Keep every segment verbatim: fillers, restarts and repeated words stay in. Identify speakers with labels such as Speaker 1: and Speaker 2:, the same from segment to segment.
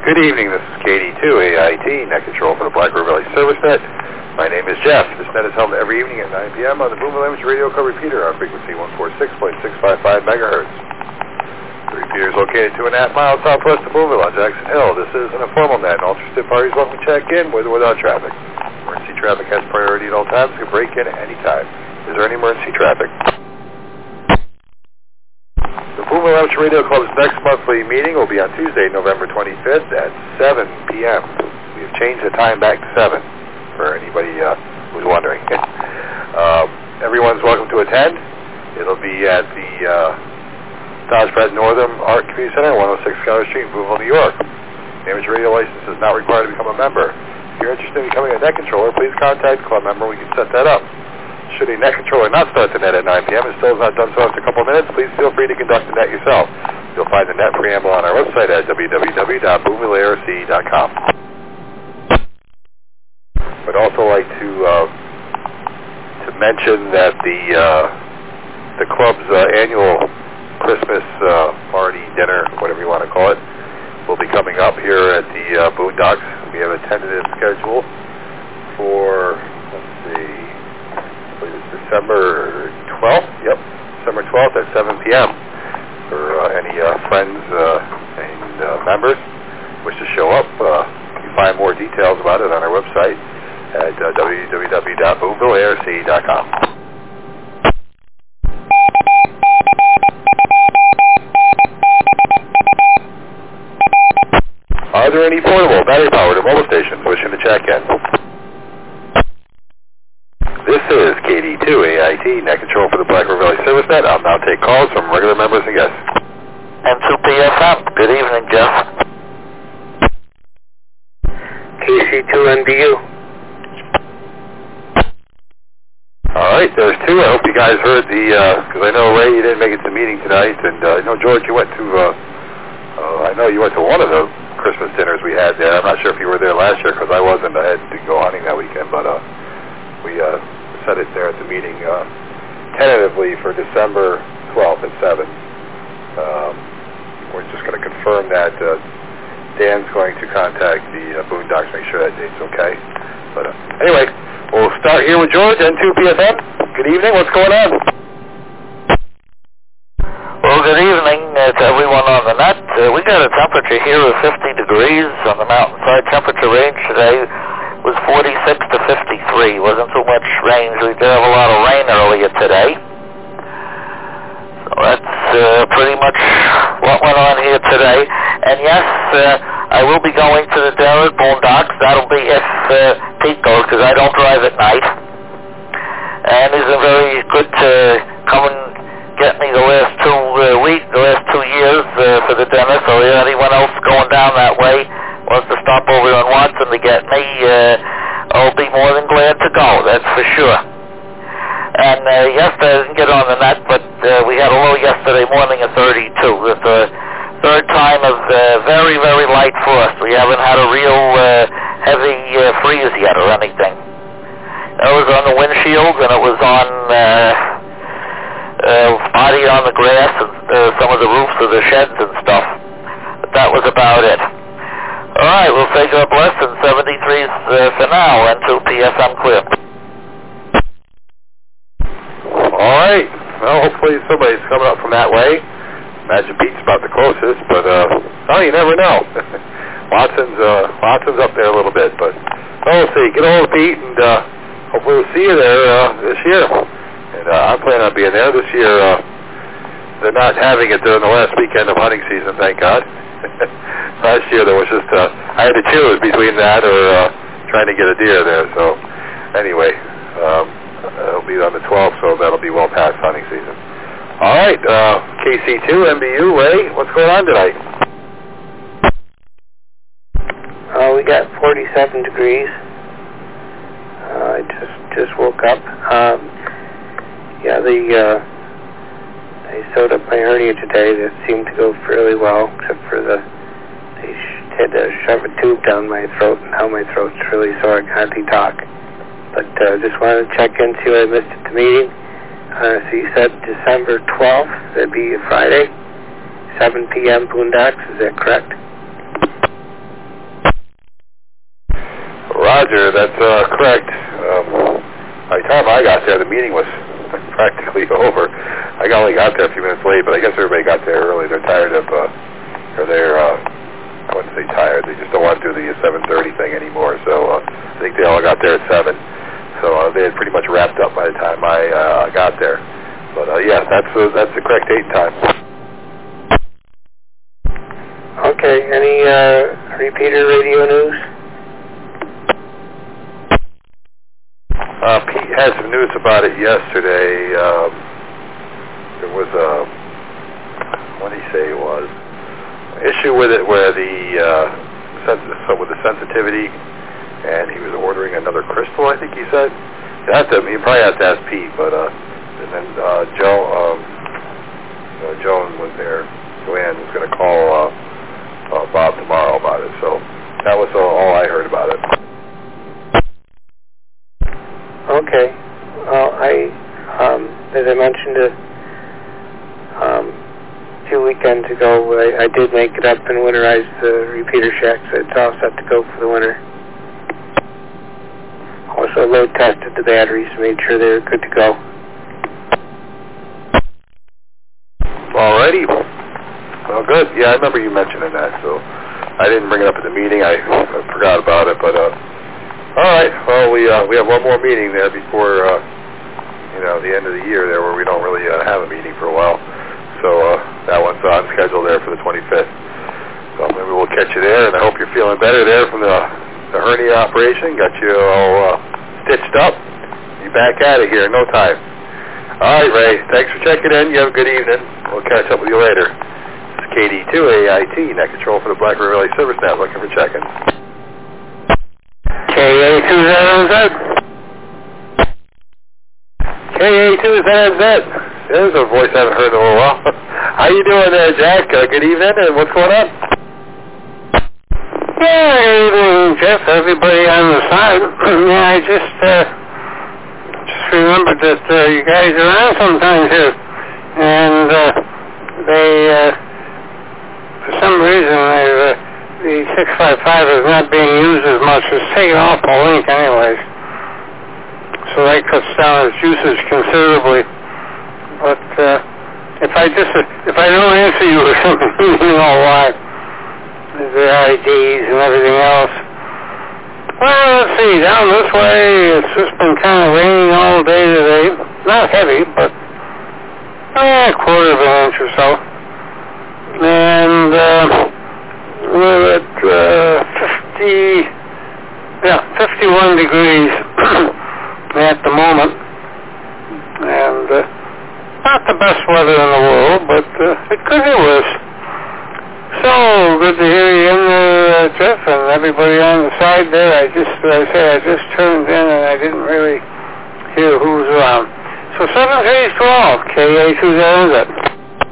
Speaker 1: good evening. This is K D two A I T, Net Control for the Black River Valley Service Net. My name is Jeff. This net is held every evening at nine p m on the Boomville Amateur Radio Co-Repeater on frequency one forty-six point six five five megahertz. The repeater is located two and a half miles southwest of Boomville on Jackson Hill. This is an informal net, and all interested parties welcome to check in with or without traffic. Emergency traffic has priority at all times. You can break in at any time. Is there any emergency traffic? The Boomville Amateur Radio Club's next monthly meeting will be on Tuesday, November twenty-fifth at seven p m We have changed the time back to seven for anybody uh, who's wondering. um, everyone's welcome to attend. It'll be at the uh, Dodge Pratt Northern Art Community Center, one oh six Scholar Street, Boomville, New York. The amateur radio license is not required to become a member. If you're interested in becoming a net controller, please contact the club member. We can set that up. Should a net controller not start the net at nine p m and still has not done so after a couple of minutes, please feel free to conduct the net yourself. You'll find the net preamble on our website at w w w dot boomville a r c dot com. I'd also like to uh, to mention that the uh, the club's uh, annual Christmas uh, party, dinner, whatever you want to call it, will be coming up here at the uh, Boondocks. We have a tentative schedule for, let's see, December twelfth, yep, December twelfth at seven p m For uh, any uh, friends uh, and uh, members who wish to show up. Uh, you can find more details about it on our website at uh, w w w dot boomville a r c dot com. Are there any portable, battery-powered or mobile stations wishing to check in? This is K D two A I T, Net Control for the Black River Valley Service Net. I'll now take calls from regular members and guests.
Speaker 2: M two P F M, good evening, Jeff. K C two N B U.
Speaker 1: All right, there's two. I hope you guys heard the, because uh, I know, Ray, you didn't make it to the meeting tonight, and uh, I know, George, you went to, uh, uh, I know you went to one of the Christmas dinners we had there. I'm not sure if you were there last year, because I wasn't. I had to go hunting that weekend, but uh, we uh, set it there at the meeting uh, tentatively for December twelfth at seven. Um, we're just going to confirm that uh, Dan's going to contact the uh, Boondocks, make sure that date's okay. But uh, anyway, we'll start here with George, N two P F M. Good evening, what's going on?
Speaker 2: Well, good evening uh, to everyone on the net. Uh, we got a temperature here of fifty degrees on the mountainside. Temperature range today was forty-six to fifty-three. Wasn't too much range. We did have a lot of rain earlier today. So that's uh, pretty much what went on here today. And yes, uh, I will be going to the dinner at Boondocks. That'll be if uh, Pete goes, because I don't drive at night. And he's been very good to come and get me the last two uh, weeks, the last two years uh, for the dinner. So if anyone else going down that way wants to stop over on Watson to get me, uh, I'll be more than glad to go, that's for sure. And uh, yesterday, I didn't get on the net, but uh, we had a low yesterday morning of thirty-two. It's the third time of uh, very, very light frost. We haven't had a real uh, heavy uh, freeze yet or anything. It was on the windshields, and it was on uh, uh, body on the grass and uh, some of the roofs of the sheds and stuff. But that was about it. All right, we'll say God bless, and seventy-threes uh, for now, N two P F M clear.
Speaker 1: All right. Well, hopefully somebody's coming up from that way. Imagine Pete's about the closest, but, uh, oh, you never know. Watson's, uh, Watson's up there a little bit, but, well, we'll see. Get hold of Pete, and, uh, hopefully we'll see you there, uh, this year. And, uh, I'm planning on being there this year. Uh, they're not having it during the last weekend of hunting season, thank God. Last year there was just, uh, I had to choose between that or, uh, trying to get a deer there, so, anyway, um, it'll be on the twelfth, so that'll be well past hunting season. All right, uh, K C two, M B U, Ray, what's going on tonight?
Speaker 3: Uh, we got forty-seven degrees. Uh, I just just woke up. Um, yeah, the uh, I sewed up my hernia today. That seemed to go fairly well, except for the they sh- had to shove a tube down my throat, and now my throat's really sore. I can hardly talk. But uh, just wanted to check in, see what I missed at the meeting. Uh, so you said December twelfth, that'd be a Friday, seven p m Boondocks, is that correct?
Speaker 1: Roger, that's uh, correct. Um, by the time I got there, the meeting was practically over. I only got there a few minutes late, but I guess everybody got there early. They're tired of, uh, or they're, uh, I wouldn't say tired, they just don't want to do the seven thirty thing anymore. So uh, I think they all got there at seven. So uh, they had pretty much wrapped up by the time I uh, got there. But uh, yeah, that's uh, that's the correct date and time.
Speaker 3: Okay, any uh, repeater radio news?
Speaker 1: Uh, Pete had some news about it yesterday. Um, there was a, what did he say it was? Issue with it where the, uh, sens- so with the sensitivity, and he was ordering another crystal, I think he said. You have to, you probably have to ask Pete, but, uh, and then, uh, Joe, um, uh, Joan was there. Joanne was going to call, uh, uh, Bob tomorrow about it, so that was all, all I heard about it.
Speaker 3: Okay. Well, I, um, as I mentioned a um, few weekends ago, I, I did make it up and winterize the repeater shack, so it's all set to go for the winter. Also load tested the batteries, made sure they were good to go.
Speaker 1: Alrighty. Well, good. Yeah, I remember you mentioning that, so I didn't bring it up at the meeting. I, I forgot about it, but, uh, all right. Well, we uh, we have one more meeting there before uh, you know the end of the year there, where we don't really uh, have a meeting for a while. So uh, that one's on schedule there for the twenty-fifth. So maybe we'll catch you there, and I hope you're feeling better there from the the hernia operation. Got you all uh, stitched up. You back at it here in no time. All right, Ray. Thanks for checking in. You have a good evening. We'll catch up with you later. This is K D two A I T, net control for the Black River Relay Service Net. Looking for check-in.
Speaker 3: K A two Z Z.
Speaker 1: K A two Z Z. There's a voice I haven't heard in a little while. How you doing there, Jack? Uh, good evening, and what's going on?
Speaker 4: Yeah, good evening, Jeff. Everybody on the side. Yeah, I just, uh, just remembered that uh, you guys are on sometimes here. And uh, they, uh, for some reason, they've... Uh, the six five five is not being used as much. It's taken off the link anyways. So that cuts down its usage considerably. But uh, if I just, if I don't answer you or something, you know why. The I Ds and everything else. Well, let's see, down this way, it's just been kind of raining all day today. Not heavy, but eh, a quarter of an inch or so. And, uh, we're at uh, fifty, yeah, fifty-one degrees at the moment, and uh, not the best weather in the world, but uh, it could be worse. So good to hear you in there, uh, Jeff, and everybody on the side there. I just, as I say, I just turned in and I didn't really hear who's around. So seven three twelve, K A two Z Z.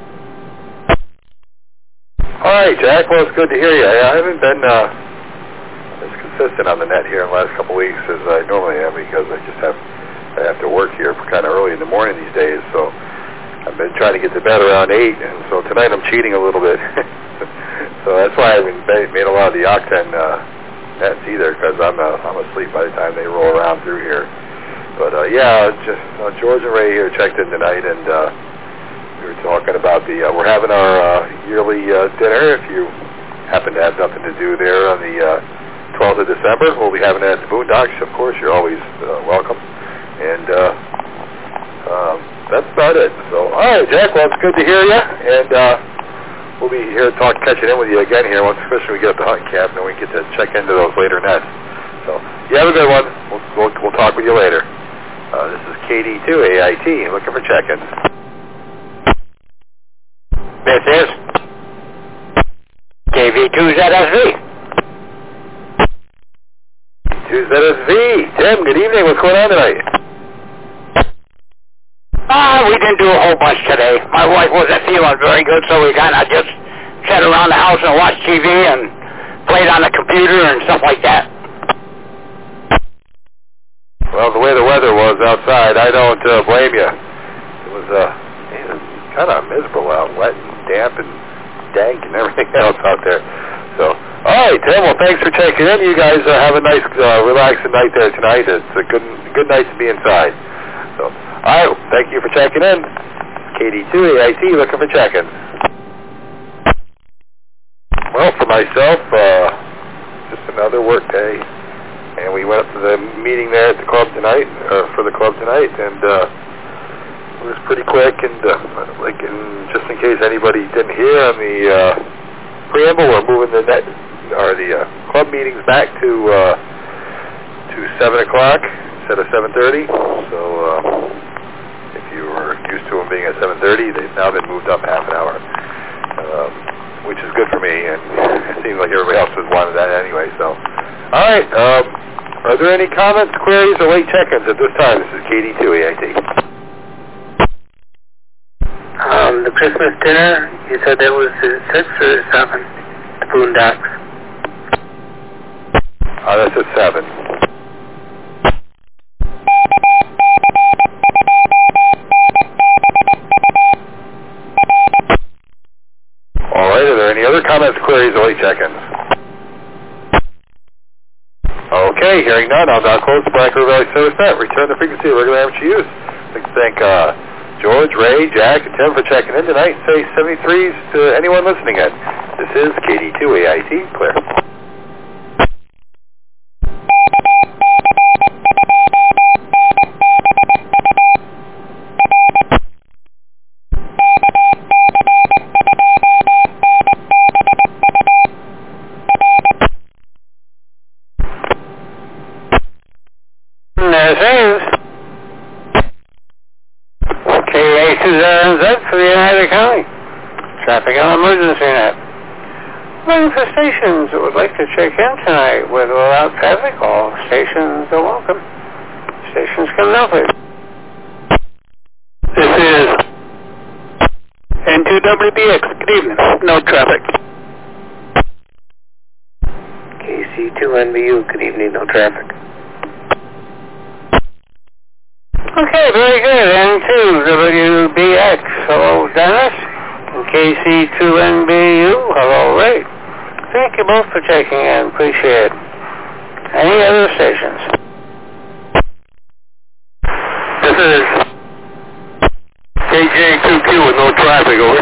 Speaker 1: All right, Jack. Well, it's good to hear you. I haven't been uh, as consistent on the net here in the last couple of weeks as I normally am because I just have I have to work here kind of early in the morning these days. So I've been trying to get to bed around eight, and so tonight I'm cheating a little bit. So that's why I haven't made a lot of the Octen uh, nets either, because I'm uh, I'm asleep by the time they roll around through here. But uh, yeah, just uh, George and Ray here checked in tonight, and. Uh, We were talking about the, uh, we're having our uh, yearly uh, dinner. If you happen to have nothing to do there on the uh, twelfth of December, we'll be having it at the Boondocks. Of course, you're always uh, welcome. And uh, um, that's about it. So, all right, Jack, well, it's good to hear you. And uh, we'll be here talk, catching in with you again here, once, especially when we get up to hunting camp, and then we get to check into those later nets. So, you have a good one. We'll, we'll, we'll talk with you later. Uh, this is K D two A I T, looking for check-ins.
Speaker 4: This is K V two Z S V.
Speaker 1: two Z S V. Tim, good evening. What's going on tonight?
Speaker 4: Ah, we didn't do a whole bunch today. My wife wasn't feeling very good, so we kind of just sat around the house and watched T V and played on the computer and stuff like that.
Speaker 1: Well, the way the weather was outside, I don't uh, blame you. It was uh, kind of miserable out, wet and damp and dank and everything else out there. So All right, Tim. Well, thanks for checking in. You guys uh, have a nice, uh, relaxing night there tonight. It's a good, good night to be inside. So, all right. Thank you for checking in. K D two A I T looking for check-ins. Well, for myself, uh, just another work day, and we went up to the meeting there at the club tonight, or for the club tonight, and uh, it was pretty quick. And uh, like, in, just in case anybody didn't hear on the uh, preamble, we're moving the net. Are the uh, club meetings back to uh, to seven o'clock instead of seven thirty. So uh, if you were used to them being at seven thirty, they've now been moved up half an hour, um, which is good for me. And it seems like everybody else has wanted that anyway. So, all right. Um, are there any comments, queries, or late check-ins at this time? This is K D two A I T.
Speaker 3: Um, the Christmas dinner, you said that was at six or seven? The Boondocks.
Speaker 1: Uh, that's at seven. All right, are there any other comments, queries, or late check-ins? Okay, hearing none, I'll now close the Black River Valley Service Net. Return the frequency of regular amateur use. I'd like to thank uh, George, Ray, Jack, and Tim for checking in tonight. Say seventy-threes to anyone listening in. This is K D two A I T, clear.
Speaker 4: For the United County Traffic and Emergency Net. Looking for stations that would like to check in tonight with or without traffic. All stations are welcome. Stations come now, please.
Speaker 5: This is N two W B X. Good evening. No traffic.
Speaker 3: K C two N B U. Good evening. No traffic.
Speaker 4: Okay, very good. N two W B X. Hello, Dennis. And K C two N B U. Hello, Ray. Thank you both for checking in. Appreciate it. Any other stations?
Speaker 5: This is K J two Q with no traffic, over.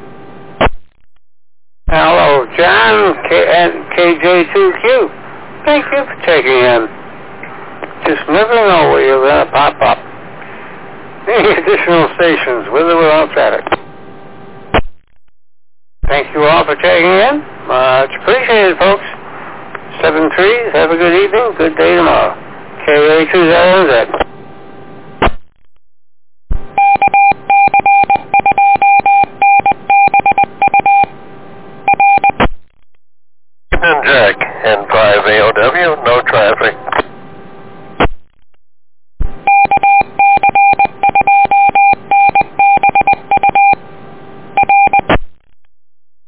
Speaker 4: Hello, John. K- and K J two Q. Thank you for checking in. Just never know where you're going to pop up. Any additional stations with or without traffic? Thank you all for checking in. Much appreciated, folks. seven three, have a good evening, good day tomorrow. K A two Z.